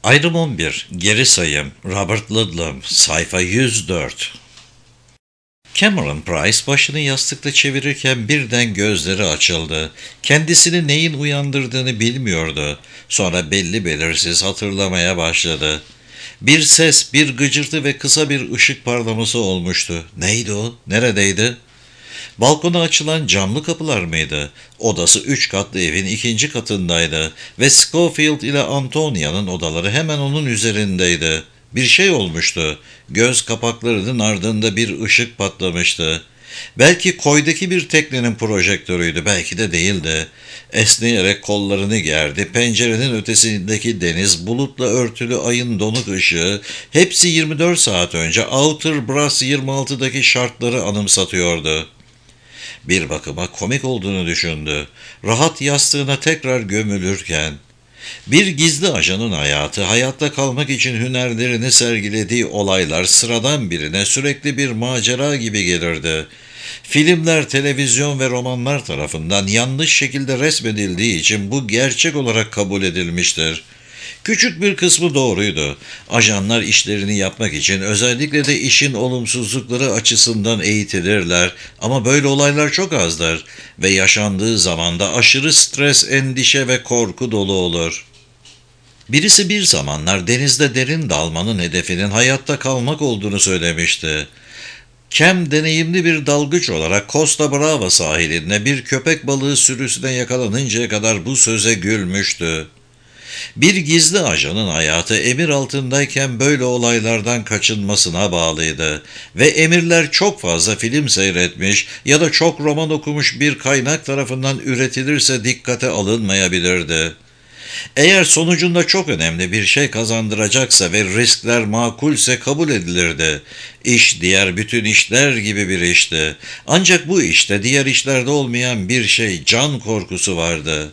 Ayrım 11. Geri sayım. Robert Ludlum. Sayfa 104. Cameron Price başını yastıkta çevirirken birden gözleri açıldı. Kendisini neyin uyandırdığını bilmiyordu. Sonra belli belirsiz hatırlamaya başladı. Bir ses, bir gıcırtı ve kısa bir ışık parlaması olmuştu. Neydi o? Neredeydi? Balkona açılan camlı kapılar mıydı? Odası 3 katlı evin ikinci katındaydı ve Schofield ile Antonia'nın odaları hemen onun üzerindeydi. Bir şey olmuştu. Göz kapaklarının ardında bir ışık patlamıştı. Belki koydaki bir teknenin projektörüydü, belki de değildi. Esneyerek kollarını gerdi. Pencerenin ötesindeki deniz, bulutla örtülü ayın donuk ışığı, hepsi 24 saat önce Outer Brass 26'daki şartları anımsatıyordu. Bir bakıma komik olduğunu düşündü. Rahat yastığına tekrar gömülürken. Bir gizli ajanın hayatı, hayatta kalmak için hünerlerini sergilediği olaylar sıradan birine sürekli bir macera gibi gelirdi. Filmler, televizyon ve romanlar tarafından yanlış şekilde resmedildiği için bu gerçek olarak kabul edilmiştir. Küçük bir kısmı doğruydu. Ajanlar işlerini yapmak için özellikle de işin olumsuzlukları açısından eğitilirler ama böyle olaylar çok azdır ve yaşandığı zaman da aşırı stres, endişe ve korku dolu olur. Birisi bir zamanlar denizde derin dalmanın hedefinin hayatta kalmak olduğunu söylemişti. Cam deneyimli bir dalgıç olarak Costa Brava sahilinde bir köpek balığı sürüsüne yakalanıncaya kadar bu söze gülmüştü. Bir gizli ajanın hayatı emir altındayken böyle olaylardan kaçınmasına bağlıydı ve emirler çok fazla film seyretmiş ya da çok roman okumuş bir kaynak tarafından üretilirse dikkate alınmayabilirdi. Eğer sonucunda çok önemli bir şey kazandıracaksa ve riskler makulse kabul edilirdi. İş diğer bütün işler gibi bir işti. Ancak bu işte diğer işlerde olmayan bir şey, can korkusu vardı.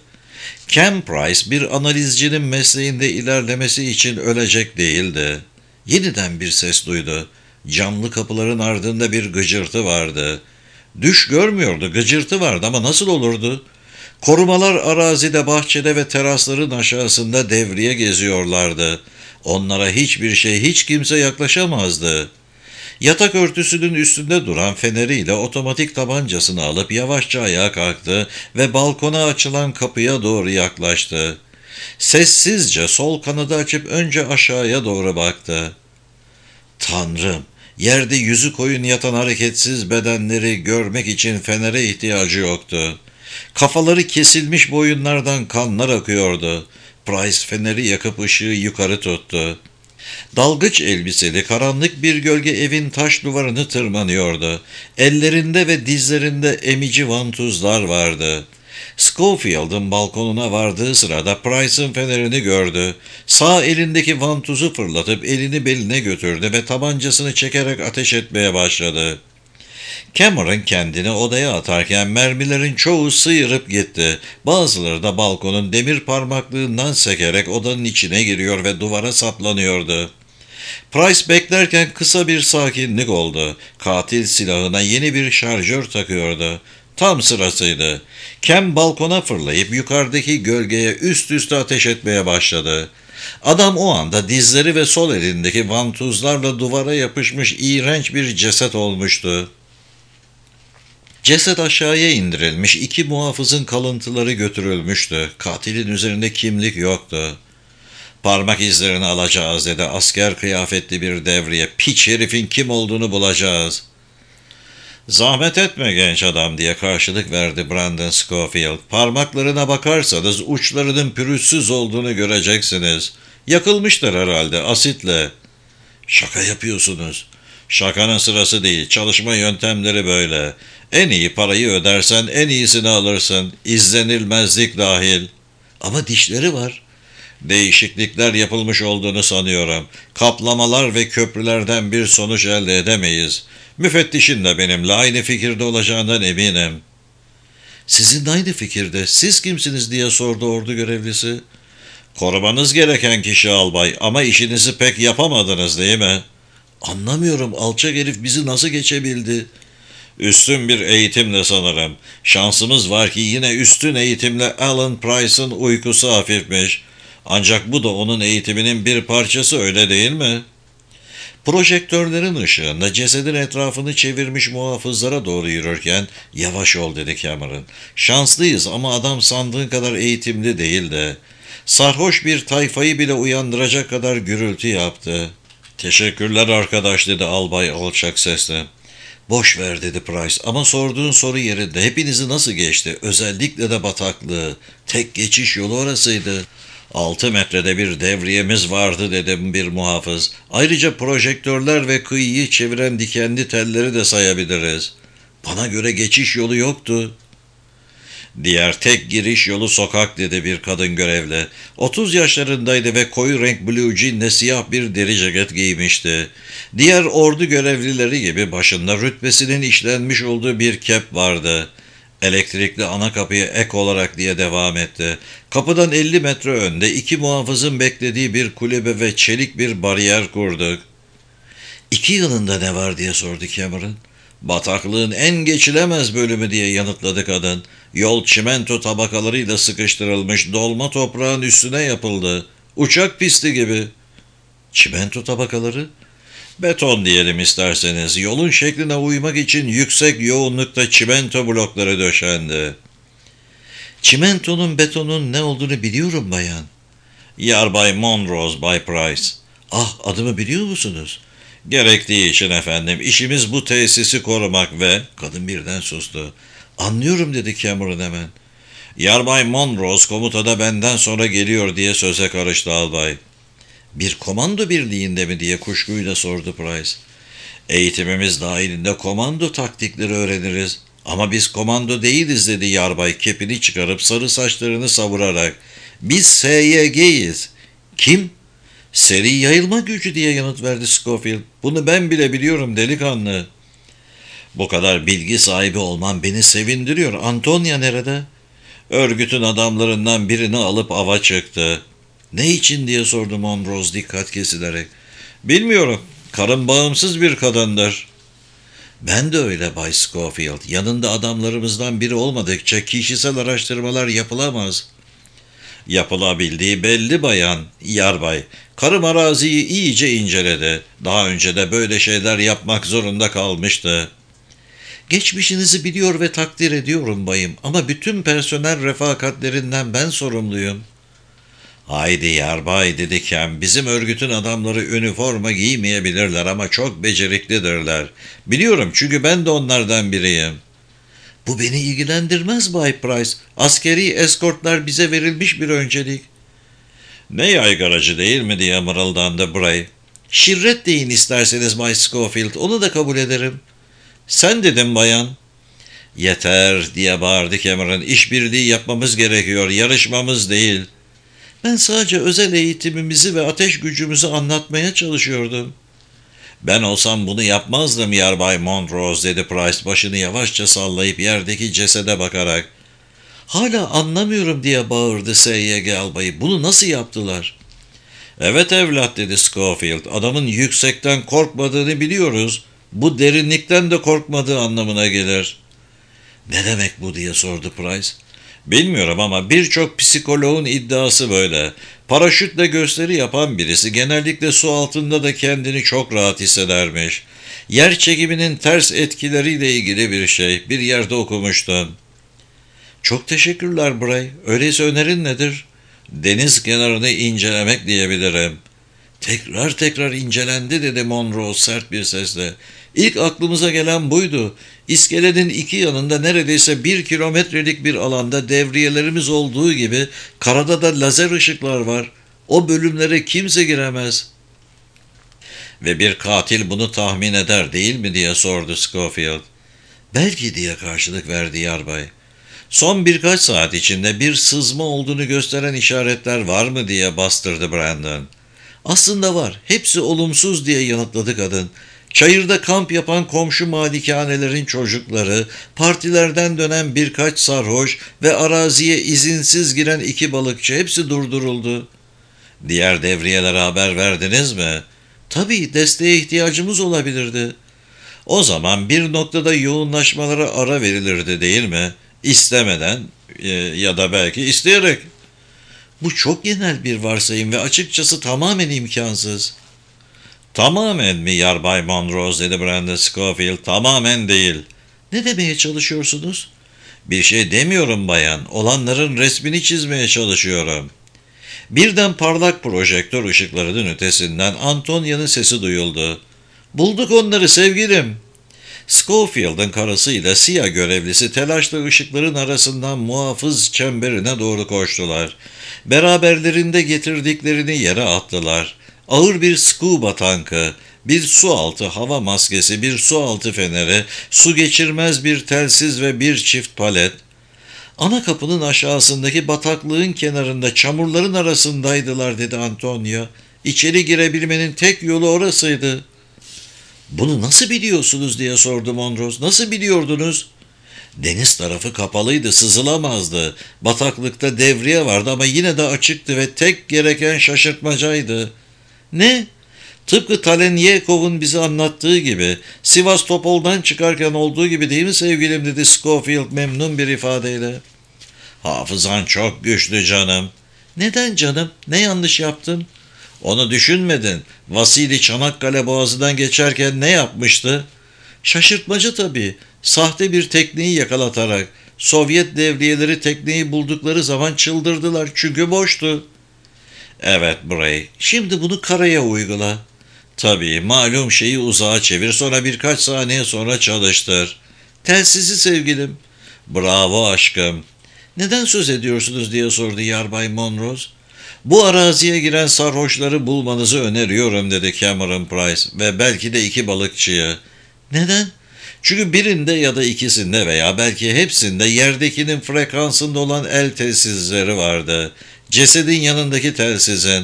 Cam Price bir analizcinin mesleğinde ilerlemesi için ölecek değildi. Yeniden bir ses duydu. Camlı kapıların ardında bir gıcırtı vardı. Düş görmüyordu, gıcırtı vardı ama nasıl olurdu? Korumalar arazide, bahçede ve terasların aşağısında devriye geziyorlardı. Onlara hiçbir şey, hiç kimse yaklaşamazdı. Yatak örtüsünün üstünde duran feneriyle otomatik tabancasını alıp yavaşça ayağa kalktı ve balkona açılan kapıya doğru yaklaştı. Sessizce sol kanadı açıp önce aşağıya doğru baktı. Tanrım, yerde yüzü koyun yatan hareketsiz bedenleri görmek için fenere ihtiyacı yoktu. Kafaları kesilmiş boyunlardan kanlar akıyordu. Price feneri yakıp ışığı yukarı tuttu. Dalgıç elbiseli karanlık bir gölge evin taş duvarını tırmanıyordu. Ellerinde ve dizlerinde emici vantuzlar vardı. Schofield'ın balkonuna vardığı sırada Price'ın fenerini gördü. Sağ elindeki vantuzu fırlatıp elini beline götürdü ve tabancasını çekerek ateş etmeye başladı. Cameron kendini odaya atarken mermilerin çoğu sıyırıp gitti. Bazıları da balkonun demir parmaklığından sekerek odanın içine giriyor ve duvara saplanıyordu. Price beklerken kısa bir sakinlik oldu. Katil silahına yeni bir şarjör takıyordu. Tam sırasıydı. Cam balkona fırlayıp yukarıdaki gölgeye üst üste ateş etmeye başladı. Adam o anda dizleri ve sol elindeki vantuzlarla duvara yapışmış iğrenç bir ceset olmuştu. Ceset aşağıya indirilmiş, iki muhafızın kalıntıları götürülmüştü. Katilin üzerinde kimlik yoktu. Parmak izlerini alacağız dedi asker kıyafetli bir devriye. Piç herifin kim olduğunu bulacağız. Zahmet etme genç adam diye karşılık verdi Brandon Schofield. Parmaklarına bakarsanız uçlarının pürüzsüz olduğunu göreceksiniz. Yakılmıştır herhalde asitle. Şaka yapıyorsunuz. Şakanın sırası değil. Çalışma yöntemleri böyle. En iyi parayı ödersen en iyisini alırsın. İzlenilmezlik dahil. Ama dişleri var. Değişiklikler yapılmış olduğunu sanıyorum. Kaplamalar ve köprülerden bir sonuç elde edemeyiz. Müfettişin de benimle aynı fikirde olacağından eminim. Sizin aynı fikirde. Siz kimsiniz diye sordu ordu görevlisi. Korumanız gereken kişi albay ama işinizi pek yapamadınız değil mi? Anlamıyorum, alçak herif bizi nasıl geçebildi? Üstün bir eğitimle sanırım. Şansımız var ki yine üstün eğitimle Alan Price'ın uykusu hafifmiş. Ancak bu da onun eğitiminin bir parçası, öyle değil mi? Projektörlerin ışığında cesedin etrafını çevirmiş muhafızlara doğru yürürken yavaş ol dedi Cameron. Şanslıyız ama adam sandığın kadar eğitimli değil de. Sarhoş bir tayfayı bile uyandıracak kadar gürültü yaptı. Teşekkürler arkadaş dedi albay alçak sesle. Boş ver dedi Price ama sorduğun soru yerinde. Hepinizi nasıl geçti? Özellikle de bataklığı. Tek geçiş yolu orasıydı. 6 metrede bir devriyemiz vardı dedim bir muhafız. Ayrıca projektörler ve kıyıyı çeviren dikenli telleri de sayabiliriz. Bana göre geçiş yolu yoktu. Diğer tek giriş yolu sokak dedi bir kadın görevli. 30 yaşlarındaydı ve koyu renk blue jeanle siyah bir deri ceket giymişti. Diğer ordu görevlileri gibi başında rütbesinin işlenmiş olduğu bir kep vardı. Elektrikli ana kapıya ek olarak diye devam etti. Kapıdan 50 metre önde 2 muhafızın beklediği bir kulübe ve çelik bir bariyer kurduk. "İki yanında ne var?" diye sordu Cameron. "Bataklığın en geçilemez bölümü" diye yanıtladı kadın. "Yol çimento tabakalarıyla sıkıştırılmış dolma toprağın üstüne yapıldı. Uçak pisti gibi." "Çimento tabakaları?" "Beton diyelim isterseniz. Yolun şekline uymak için yüksek yoğunlukta çimento blokları döşendi." "Çimentonun betonun ne olduğunu biliyorum bayan." "Yarbay Monrose Bay Price." "Ah, adımı biliyor musunuz?" "Gerektiği için efendim. İşimiz bu tesisi korumak ve..." Kadın birden sustu. "Anlıyorum" dedi Cameron hemen. "Yarbay Monrose komutada benden sonra geliyor" diye söze karıştı albay. "Bir komando birliğinde mi?" diye kuşkuyla sordu Price. "Eğitimimiz dahilinde komando taktikleri öğreniriz. Ama biz komando değiliz" dedi yarbay kepini çıkarıp sarı saçlarını savurarak. "Biz SYG'yiz." "Kim?" "Seri yayılma gücü" diye yanıt verdi Scofield. "Bunu ben bile biliyorum delikanlı." "Bu kadar bilgi sahibi olman beni sevindiriyor. Antonia nerede?" "Örgütün adamlarından birini alıp ava çıktı." "Ne için?" diye sordu Monrose dikkat kesilerek. "Bilmiyorum. Karım bağımsız bir kadındır." "Ben de öyle Bay Scofield. Yanında adamlarımızdan biri olmadıkça kişisel araştırmalar yapılamaz." "Yapılabildiği belli bayan, yarbay. Karım araziyi iyice inceledi. Daha önce de böyle şeyler yapmak zorunda kalmıştı." "Geçmişinizi biliyor ve takdir ediyorum bayım ama bütün personel refakatlerinden ben sorumluyum." "Haydi yarbay" dedi Kem, "bizim örgütün adamları üniforma giymeyebilirler ama çok beceriklidirler. Biliyorum çünkü ben de onlardan biriyim." "Bu beni ilgilendirmez Bay Price. Askeri eskortlar bize verilmiş bir öncelik." "Ne yaygaracı değil mi?" diye mırıldandı Bray. "Şirret deyin isterseniz Bay Scofield, onu da kabul ederim." "Sen dedim bayan." "Yeter" diye bağırdı Cameron. "İşbirliği yapmamız gerekiyor, yarışmamız değil." "Ben sadece özel eğitimimizi ve ateş gücümüzü anlatmaya çalışıyordum." "Ben olsam bunu yapmazdım Yarbay Montrose" dedi Price başını yavaşça sallayıp yerdeki cesede bakarak. "Hala anlamıyorum" diye bağırdı SYG albayı. "Bunu nasıl yaptılar?" "Evet evlat" dedi Scofield. "Adamın yüksekten korkmadığını biliyoruz. Bu derinlikten de korkmadığı anlamına gelir." "Ne demek bu?" diye sordu Price. "Bilmiyorum ama birçok psikoloğun iddiası böyle. Paraşütle gösteri yapan birisi genellikle su altında da kendini çok rahat hissedermiş. Yer çekiminin ters etkileriyle ilgili bir şey. Bir yerde okumuştum." "Çok teşekkürler Bray. Öyleyse önerin nedir?" "Deniz kenarını incelemek diyebilirim." "Tekrar tekrar incelendi" dedi Monroe sert bir sesle. "İlk aklımıza gelen buydu. İskelenin iki yanında neredeyse 1 kilometrelik bir alanda devriyelerimiz olduğu gibi karada da lazer ışıklar var. O bölümlere kimse giremez." "Ve bir katil bunu tahmin eder değil mi?" diye sordu Scofield. "Belki" diye karşılık verdi yarbay. "Son birkaç saat içinde bir sızma olduğunu gösteren işaretler var mı?" diye bastırdı Brandon. "Aslında var. Hepsi olumsuz" diye yanıtladı kadın. "Çayırda kamp yapan komşu malikanelerin çocukları, partilerden dönen birkaç sarhoş ve araziye izinsiz giren 2 balıkçı hepsi durduruldu." "Diğer devriyelere haber verdiniz mi?" "Tabii, desteğe ihtiyacımız olabilirdi." "O zaman bir noktada yoğunlaşmalara ara verilirdi değil mi? İstemeden ya da belki isteyerek." Bu çok genel bir varsayım ve açıkçası tamamen imkansız. Tamamen mi Yarbay Monrose dedi Brandon Schofield. Tamamen değil. Ne demeye çalışıyorsunuz? Bir şey demiyorum bayan. Olanların resmini çizmeye çalışıyorum. Birden parlak projektör ışıklarının ötesinden Antonia'nın sesi duyuldu. Bulduk onları sevgilim. Schofield'ın karısıyla siyah görevlisi telaşla ışıkların arasından muhafız çemberine doğru koştular. Beraberlerinde getirdiklerini yere attılar. Ağır bir scuba tankı, bir sualtı hava maskesi, bir sualtı feneri, su geçirmez bir telsiz ve bir çift palet. Ana kapının aşağısındaki bataklığın kenarında çamurların arasındaydılar dedi Antonio. İçeri girebilmenin tek yolu orasıydı. Bunu nasıl biliyorsunuz diye sordu Monrose. Nasıl biliyordunuz? Deniz tarafı kapalıydı, sızılamazdı. Bataklıkta devriye vardı ama yine de açıktı ve tek gereken şaşırtmacaydı. Ne? Tıpkı Talenyekov'un bize anlattığı gibi, Sivas Topol'dan çıkarken olduğu gibi değil mi sevgilim dedi Schofield memnun bir ifadeyle. Hafızan çok güçlü canım. Neden canım? Ne yanlış yaptım? Onu düşünmedin. Vasili Çanakkale Boğazı'ndan geçerken ne yapmıştı? Şaşırtmacı tabii. Sahte bir tekneyi yakalatarak. Sovyet devriyeleri tekneyi buldukları zaman çıldırdılar çünkü boştu. Evet Bray, şimdi bunu karaya uygula. Tabii malum şeyi uzağa çevir sonra birkaç saniye sonra çalıştır. Telsizi sevgilim. Bravo aşkım. Neden söz ediyorsunuz diye sordu Yarbay Monrose. Bu araziye giren sarhoşları bulmanızı öneriyorum dedi Cameron Price ve belki de iki balıkçıyı. Neden? Çünkü birinde ya da ikisinde veya belki hepsinde yerdekinin frekansında olan el telsizleri vardı. Cesedin yanındaki telsizin.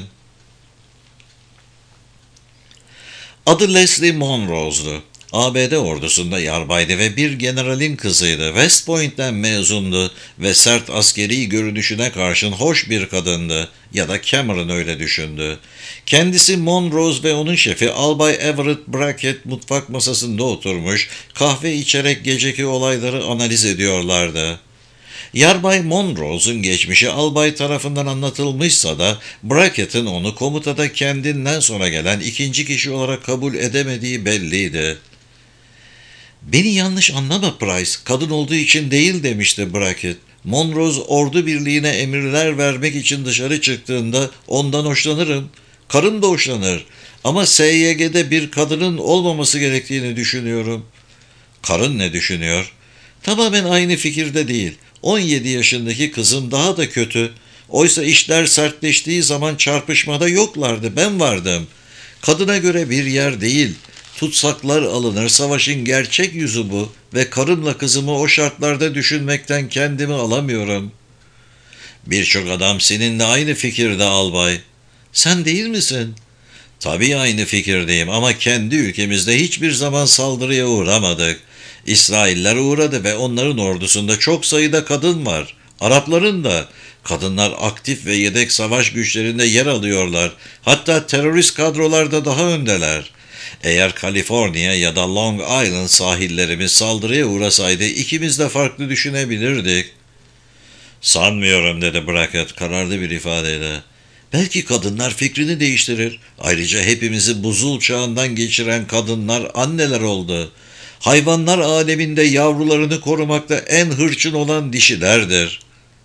Adı Leslie Monrose'du. ABD ordusunda yarbaydı ve bir generalin kızıydı. West Point'ten mezundu ve sert askeri görünüşüne karşın hoş bir kadındı. Ya da Cameron öyle düşündü. Kendisi Monrose ve onun şefi Albay Everett Brackett mutfak masasında oturmuş, kahve içerek geceki olayları analiz ediyorlardı. Yarbay Monrose'un geçmişi albay tarafından anlatılmışsa da Brackett'in onu komutada kendinden sonra gelen ikinci kişi olarak kabul edemediği belliydi. "Beni yanlış anlama Price, kadın olduğu için değil," demişti Brackett. "Monrose ordu birliğine emirler vermek için dışarı çıktığında ondan hoşlanırım. Karım da hoşlanır. Ama SYG'de bir kadının olmaması gerektiğini düşünüyorum." "Karın ne düşünüyor?" "Tamamen aynı fikirde değil. 17 yaşındaki kızım daha da kötü. Oysa işler sertleştiği zaman çarpışmada yoklardı, ben vardım. Kadına göre bir yer değil. Tutsaklar alınır, savaşın gerçek yüzü bu ve karımla kızımı o şartlarda düşünmekten kendimi alamıyorum." "Birçok adam seninle aynı fikirde albay." "Sen değil misin?" "Tabii aynı fikirdeyim ama kendi ülkemizde hiçbir zaman saldırıya uğramadık. İsrailler uğradı ve onların ordusunda çok sayıda kadın var. Arapların da. Kadınlar aktif ve yedek savaş güçlerinde yer alıyorlar. Hatta terörist kadrolarda daha öndeler. Eğer Kaliforniya ya da Long Island sahillerimiz saldırıya uğrasaydı ikimiz de farklı düşünebilirdik." "Sanmıyorum," dedi Brackett kararlı bir ifadeyle. "Belki kadınlar fikrini değiştirir. Ayrıca hepimizi buzul çağından geçiren kadınlar anneler oldu. Hayvanlar aleminde yavrularını korumakta en hırçın olan dişilerdir."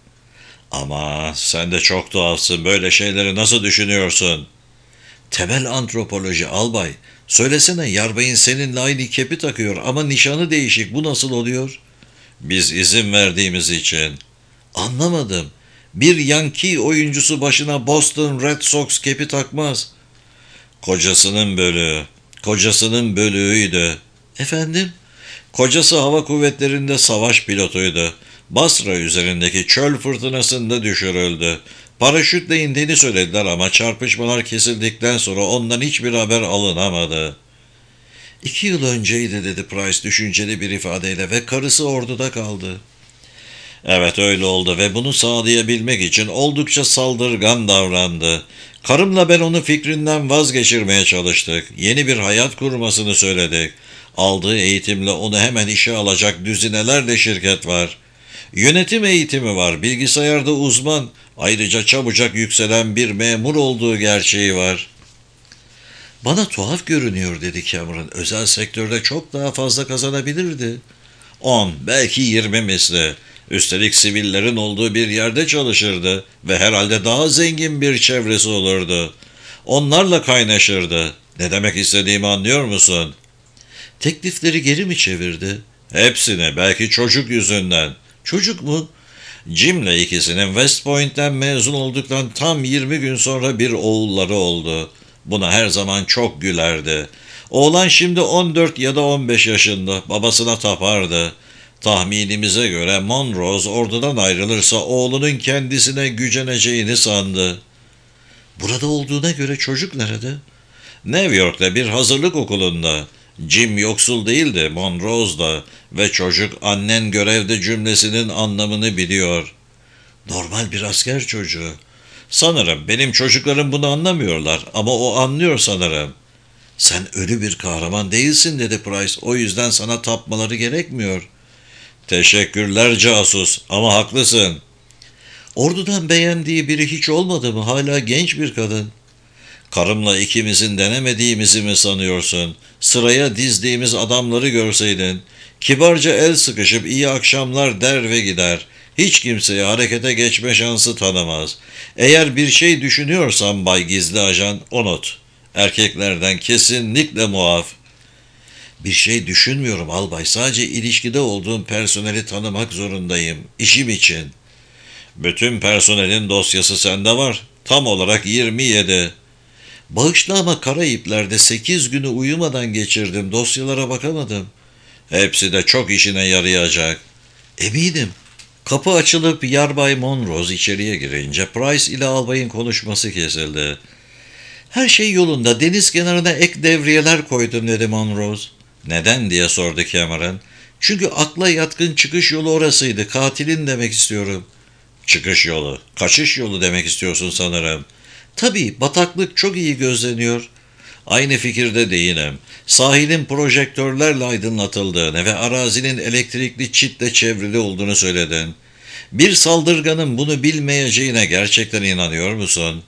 "Ama sen de çok tuhafsın. Böyle şeyleri nasıl düşünüyorsun?" "Temel antropoloji albay. Söylesene yarbayın seninle aynı kepi takıyor ama nişanı değişik. Bu nasıl oluyor?" "Biz izin verdiğimiz için." "Anlamadım. Bir Yankee oyuncusu başına Boston Red Sox kepi takmaz." "Kocasının bölüğü. Kocasının bölüğüydü." "Efendim?" "Kocası hava kuvvetlerinde savaş pilotuydu. Basra üzerindeki çöl fırtınasında düşürüldü. Paraşütle indiğini söylediler ama çarpışmalar kesildikten sonra ondan hiçbir haber alınamadı." "2 yıl önceydi," dedi Price düşünceli bir ifadeyle, "ve karısı orduda kaldı." "Evet öyle oldu ve bunu sağlayabilmek için oldukça saldırgan davrandı. Karımla ben onu fikrinden vazgeçirmeye çalıştık. Yeni bir hayat kurmasını söyledik. Aldığı eğitimle onu hemen işe alacak düzinelerle şirket var. Yönetim eğitimi var, bilgisayarda uzman, ayrıca çabucak yükselen bir memur olduğu gerçeği var. Bana tuhaf görünüyor dedi Cameron. Özel sektörde çok daha fazla kazanabilirdi. 10, belki 20 misli. Üstelik sivillerin olduğu bir yerde çalışırdı ve herhalde daha zengin bir çevresi olurdu. Onlarla kaynaşırdı. Ne demek istediğimi anlıyor musun? Teklifleri geri mi çevirdi? Hepsini, belki çocuk yüzünden. Çocuk mu? Jim'le ikisinin West Point'ten mezun olduktan tam 20 gün sonra bir oğulları oldu. Buna her zaman çok gülerdi. Oğlan şimdi 14 ya da 15 yaşında, babasına tapardı. Tahminimize göre Monrose ordudan ayrılırsa oğlunun kendisine güceneceğini sandı. Burada olduğuna göre çocuk nerede? New York'ta bir hazırlık okulunda. Jim yoksul değildi, Monrose da ve çocuk annen görevde cümlesinin anlamını biliyor. Normal bir asker çocuğu. Sanırım benim çocuklarım bunu anlamıyorlar ama o anlıyor sanırım. Sen ölü bir kahraman değilsin dedi Price. O yüzden sana tapmaları gerekmiyor. Teşekkürler casus ama haklısın. Ordudan beğendiği biri hiç olmadı mı? Hala genç bir kadın. Karımla ikimizin denemediğimizi mi sanıyorsun? Sıraya dizdiğimiz adamları görseydin. Kibarca el sıkışıp iyi akşamlar der ve gider. Hiç kimseye harekete geçme şansı tanımaz. Eğer bir şey düşünüyorsan Bay Gizli Ajan, unut. Erkeklerden kesinlikle muaf. Bir şey düşünmüyorum albay. Sadece ilişkide olduğum personeli tanımak zorundayım. İşim için. Bütün personelin dosyası sende var. Tam olarak 27. Bağışla ama Karayipler'de 8 günü uyumadan geçirdim. Dosyalara bakamadım. Hepsi de çok işine yarayacak. Eminim. Kapı açılıp Yarbay Monrose içeriye girince Price ile albayın konuşması kesildi. Her şey yolunda. Deniz kenarına ek devriyeler koydum dedi Monrose. Neden diye sordu Cameron. Çünkü akla yatkın çıkış yolu orasıydı. Katilin demek istiyorum. Çıkış yolu, kaçış yolu demek istiyorsun sanırım. Tabii bataklık çok iyi gözleniyor. Aynı fikirde değilim. Sahilin projektörlerle aydınlatıldığını ve arazinin elektrikli çitle çevrili olduğunu söyledin. Bir saldırganın bunu bilmeyeceğine gerçekten inanıyor musun?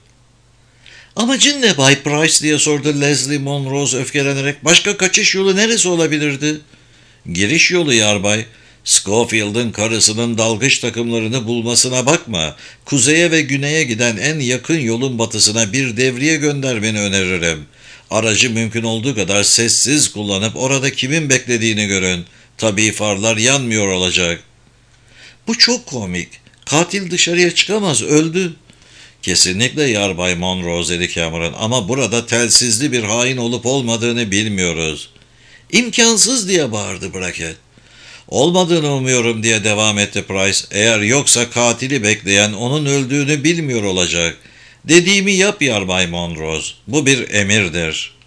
Amacın ne Bay Price diye sordu Leslie Monrose öfkelenerek. Başka kaçış yolu neresi olabilirdi? Giriş yolu yarbay. Schofield'ın karısının dalgıç takımlarını bulmasına bakma. Kuzeye ve güneye giden en yakın yolun batısına bir devriye göndermeni öneririm. Aracı mümkün olduğu kadar sessiz kullanıp orada kimin beklediğini görün. Tabii farlar yanmıyor olacak. Bu çok komik. Katil dışarıya çıkamaz, öldü. Kesinlikle Yarbay Monrose dedi Cameron ama burada telsizli bir hain olup olmadığını bilmiyoruz. İmkansız diye bağırdı Brackett. Olmadığını umuyorum diye devam etti Price. Eğer yoksa katili bekleyen onun öldüğünü bilmiyor olacak. Dediğimi yap Yarbay Monrose. Bu bir emirdir.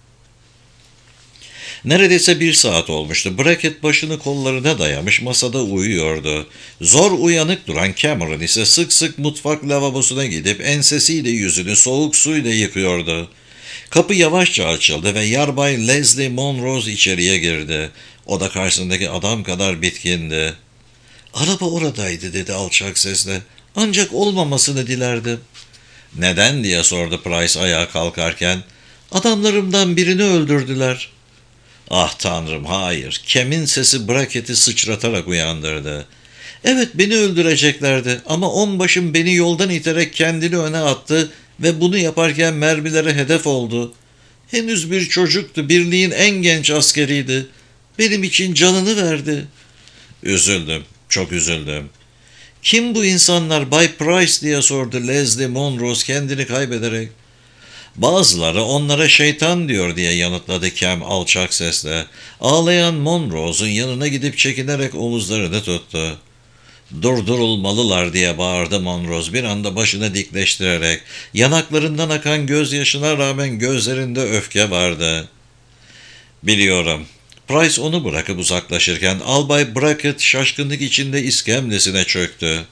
Neredeyse 1 saat olmuştu. Brackett başını kollarına dayamış masada uyuyordu. Zor uyanık duran Cameron ise sık sık mutfak lavabosuna gidip ensesiyle yüzünü soğuk suyla yıkıyordu. Kapı yavaşça açıldı ve Yarbay Leslie Monrose içeriye girdi. O da karşısındaki adam kadar bitkindi. Araba oradaydı dedi alçak sesle. Ancak olmamasını dilerdim. Neden diye sordu Price ayağa kalkarken. Adamlarımdan birini öldürdüler. Ah tanrım hayır. Kem'in sesi Brackett'i sıçratarak uyandırdı. Evet beni öldüreceklerdi ama onbaşım beni yoldan iterek kendini öne attı ve bunu yaparken mermilere hedef oldu. Henüz bir çocuktu, birliğin en genç askeriydi. Benim için canını verdi. Üzüldüm, çok üzüldüm. Kim bu insanlar Bay Price diye sordu Leslie Monrose kendini kaybederek. Bazıları onlara şeytan diyor diye yanıtladı Cam alçak sesle. Ağlayan Monrose'un yanına gidip çekinerek omuzlarını tuttu. Durdurulmalılar diye bağırdı Monrose bir anda başını dikleştirerek. Yanaklarından akan gözyaşına rağmen gözlerinde öfke vardı. Biliyorum. Price onu bırakıp uzaklaşırken Albay Brackett şaşkınlık içinde iskemlesine çöktü.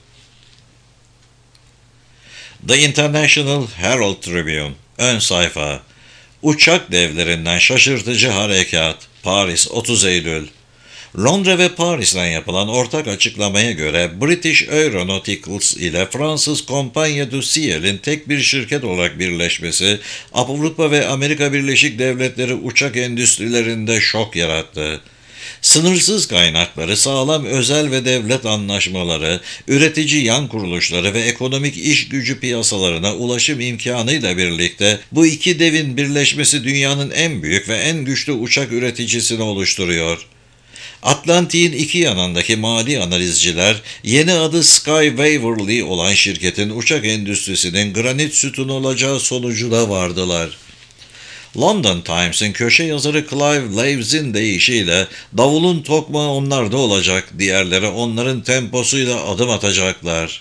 The International Herald Tribune, ön sayfa. Uçak devlerinden şaşırtıcı harekat. Paris, 30 Eylül. Londra ve Paris'ten yapılan ortak açıklamaya göre British Aeronautics ile Fransız Compagnie du Ciel'in tek bir şirket olarak birleşmesi, Avrupa ve Amerika Birleşik Devletleri uçak endüstrilerinde şok yarattı. Sınırsız kaynakları, sağlam özel ve devlet anlaşmaları, üretici yan kuruluşları ve ekonomik iş gücü piyasalarına ulaşım imkanıyla birlikte bu iki devin birleşmesi dünyanın en büyük ve en güçlü uçak üreticisini oluşturuyor. Atlantik'in iki yanındaki mali analizciler, yeni adı Sky Waverly olan şirketin uçak endüstrisinin granit sütunu olacağı sonucuna vardılar. London Times'in köşe yazarı Clive Laves'in deyişiyle davulun tokmağı onlarda olacak, diğerleri onların temposuyla adım atacaklar.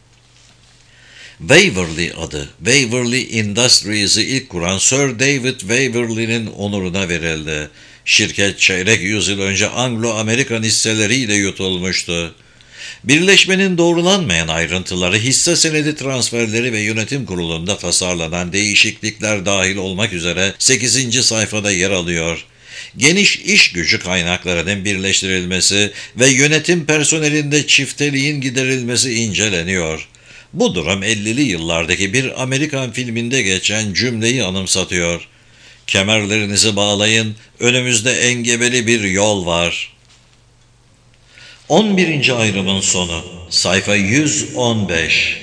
Waverly adı, Waverly Industries'i ilk kuran Sir David Waverley'nin onuruna verildi. Şirket çeyrek yüzyıl önce Anglo-Amerikan hisseleriyle yutulmuştu. Birleşmenin doğrulanmayan ayrıntıları, hisse senedi transferleri ve yönetim kurulunda tasarlanan değişiklikler dahil olmak üzere 8. sayfada yer alıyor. Geniş iş gücü kaynaklarının birleştirilmesi ve yönetim personelinde çifteliğin giderilmesi inceleniyor. Bu durum 50'li yıllardaki bir Amerikan filminde geçen cümleyi anımsatıyor. Kemerlerinizi bağlayın, önümüzde engebeli bir yol var. 11. ayrımın sonu, sayfa 115.